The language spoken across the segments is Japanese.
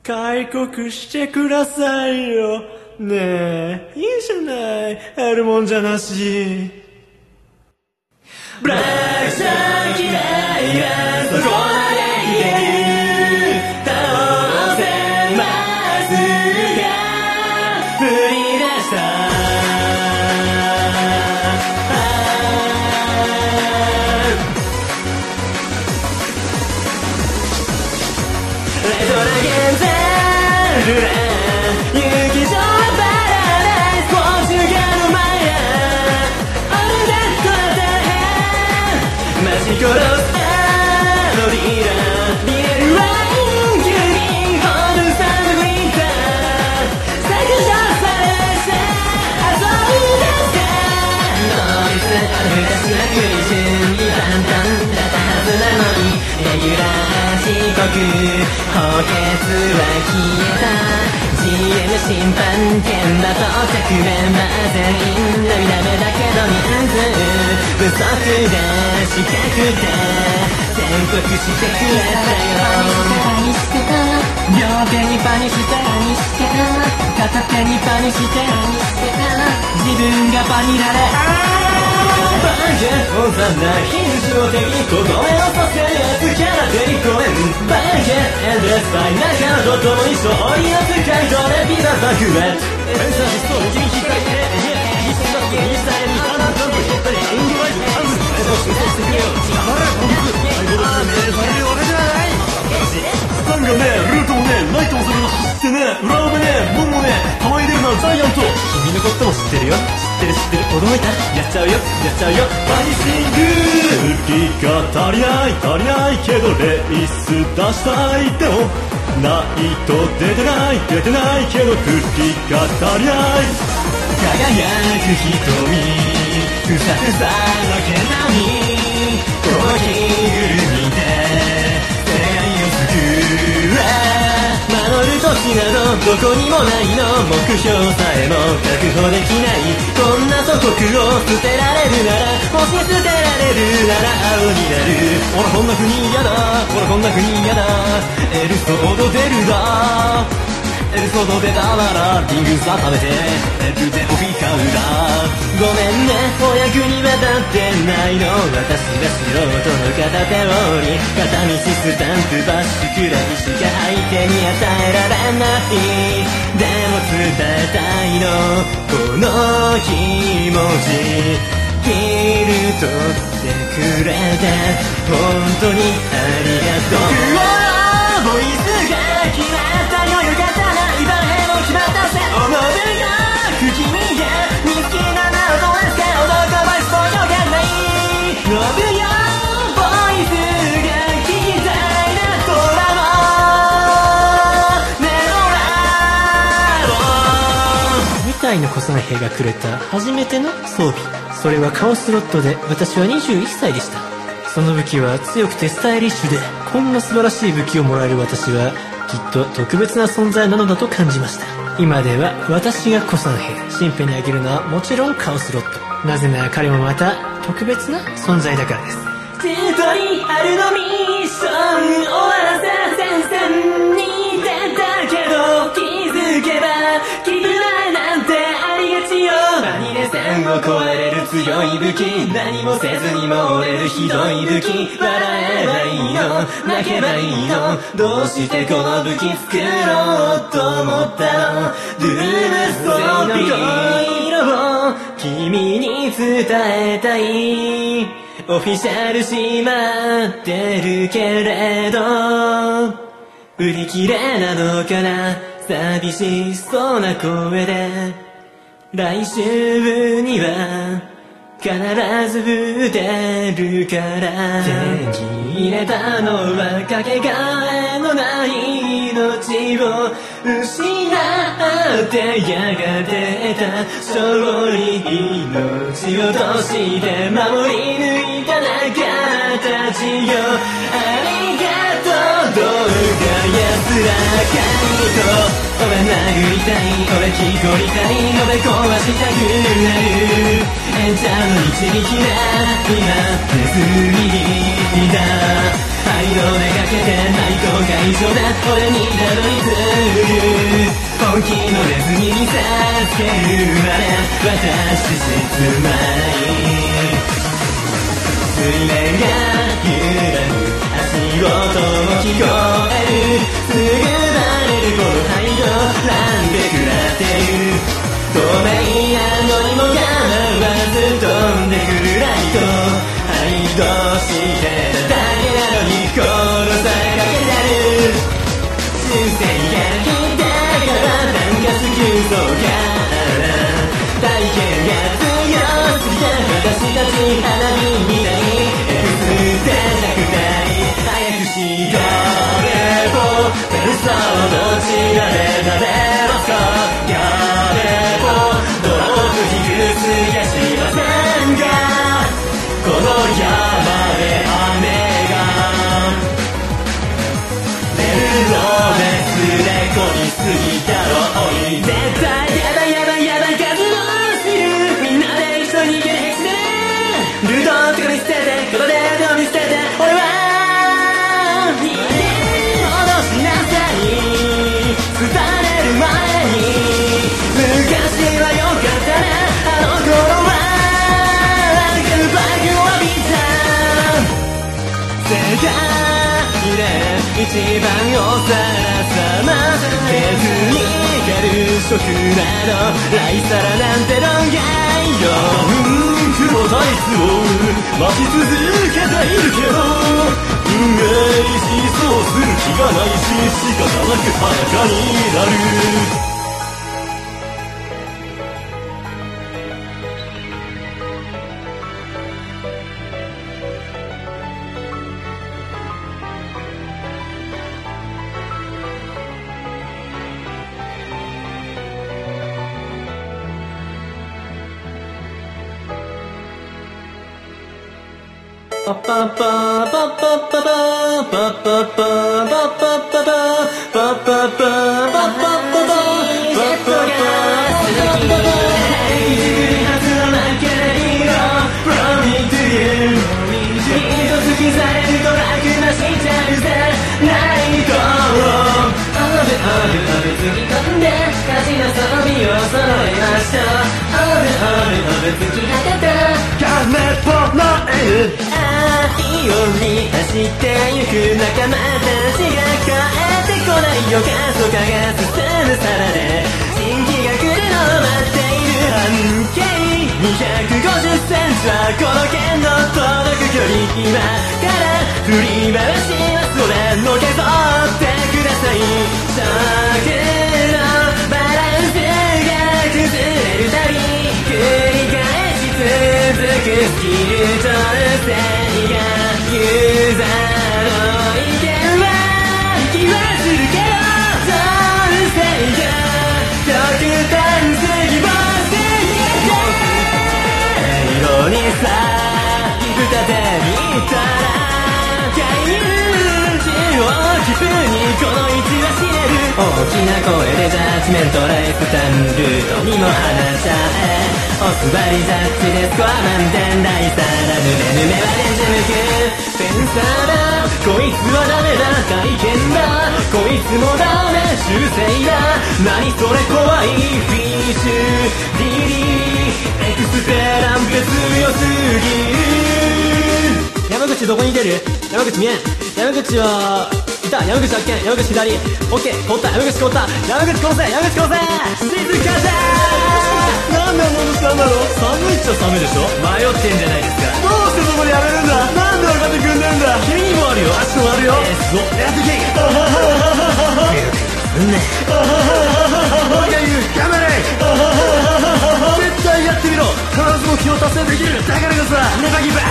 開国してくださいよ。ねえ、いいじゃない、あるもんじゃなし。ブラックさん嫌いがそこまで言える。倒せますが振り出したレトラゲンゼルラ雪上はバラダイスポーチュガの前やオルダットは大変マジ殺すあのリーダーリエルワインキューリンホールサンドグリーター削除されて遊び出せノイズある昔はクリシュンに簡単だったはずなのにレギュラー遅刻補欠は消えた GM 審判現場到着メンバー全員涙目だけど人数不足で資格で宣告してくれたよ両手にパニしてパニして片手にパニしてパニして自分がパニられバーゲン小ざな肘を手にとどめをさせるやつキャラで公演バーゲンエンレスバイ仲間と共に勝利の世界どれビザ爆裂エンサーシスト右に光で右下だけ右下へに花ジャンプ引っ張りインディワイズハンズエボ修正してくれよ頑張れ本日最後だねされるわけじゃないスタンがねルートもねナイトもそれを走ってね裏目ね門もね騒いでるなジャイアント君のことも知ってるよ知ってる驚いたやっちゃうよバニシング吹きが足りないけどレース出したいでもないと出てないけど吹きが足りない輝く瞳ふさふさの毛並みこの着ぐるみで世界を救え守る時などどこにもないの目標さえも確保できないこんな祖国を捨てられるならもし捨てられるなら青になる俺こんな国嫌だエルソード出るだエルソード出たならリングサ食べてエルでオフィカウだごめんねお役には立ってないの私が素人の片手折り片道スタンプバッシュくらいしか相手に与えられないでも伝えたいのこの気持ち切り取ってくれて本当にありがとう僕のボイスが決まったよよかったな今へも決まったぜ思うよ君が見つけたならどうですか男ボイスとよかない思うよボイスが聞きたいなドラマメロラー2体の小三兵がくれた初めての装備それはカオスロットで私は21歳でしたその武器は強くてスタイリッシュでこんな素晴らしい武器をもらえる私はきっと特別な存在なのだと感じました今では私が小三兵新兵にあげるのはもちろんカオスロットなぜなら彼もまた特別な存在だからですテリトリーあるのミッション終わらせ前線に出たけど気づけば気分なんてありがちよマニレ線を越えれる強い武器何もせずにも折れるひどい武器笑えばいいの泣けばいいのどうしてこの武器作ろうと思ったのドゥームストーリー色を君に伝えたいオフィシャル閉まってるけれど売り切れなのかな寂しそうな声で来週には必ず出るから手に入れたのはかけがえのない命を失ってやがてた勝利命をとして守り抜いた仲間たちよありがとうどうか安らかにと俺殴りたい俺気取りたいのべ壊したくなるエンジャーの一撃だ今ネズミだ灰色でかけてないとか最初だ俺にたどり着く本気のネズミにさつけるまで私沈まない水面が揺らぐ足音も聞こえるすぐバレるこの態度なんで食らってる透明なのにも構わず飛んでくるライト愛としてただけなのに殺されかけてる修正が来たからなんか急走から体験が強すぎた私たち花火みたいX で弱体早くしようレポペルソの血が出たレバスコやれぼドロープ低すぎやしませんがこの山で雨がメルローですれ込みすぎたろおい絶対やばいやばいやばい数を知るみんなで一緒に逃げるヘクスでルートとか見捨ててことでどう見捨てて俺は逃げ戻しなさい伝える前に昔はよかったなあの頃はグッバイを浴びた世界で一番おさらさま手に光る食など来さらなんて論外よ黒タイツを待ち続けているけど運命しそうする気がないし仕方なく裸になるパパパパパパパパパパパパパパパ愛をに走ってゆく仲間たちが帰ってこないよ過疎化が進むさらで新規が来るのを待っている半径250センチはこの剣の届く距離今から振り回します俺のけぞってください食のバランスが崩れるたび繰り返し続くスキルと正義がユーザーの意見は気はするけどそう正義が極端すぎぼすぎて色にさ二手にたら返り討ちを気分にこの位置は知れる大きな声でジャッジメントライフタンルートにも話しちゃえおすばりジャッジでスコア満点大さらぬめぬめはレンジ向くペンサーだこいつはダメだ体験だこいつもダメ修正だ何それ怖いフィッシュディリーエクスペランペ強すぎる山口どこに出る山口見えん山口はいた山口発見山口左オッケー凍った山口凍った山口殺せ山口殺せ静かだなんで戻したんだろう寒いっちゃ寒いでしょ迷ってんじゃないですかどうしてそこでやめるんだなんで分かってくんねんだ君にもあるよ足もあるよそうやってけうんね俺が言う頑張れ絶対やってみろ必ず目標達成できるだからこそネバギブ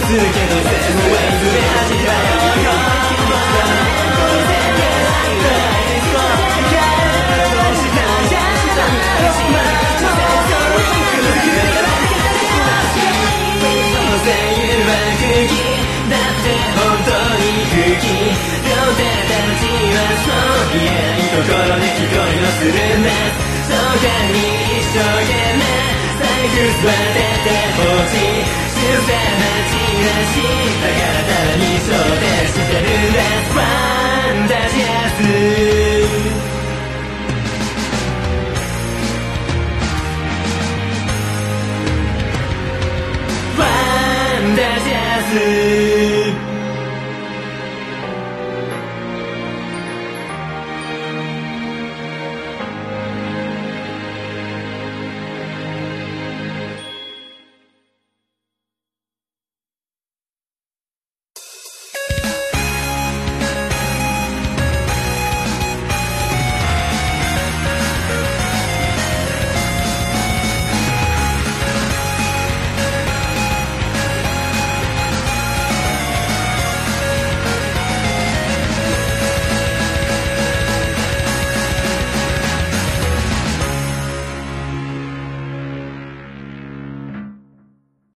するけど全部ウェイズで恥だよだって本当に好き両手たちはそういやいいところで聞こえをするんだそうかに一生懸命財布座っててほしい静かなチラシだからただに焦点してるんだファンタジアス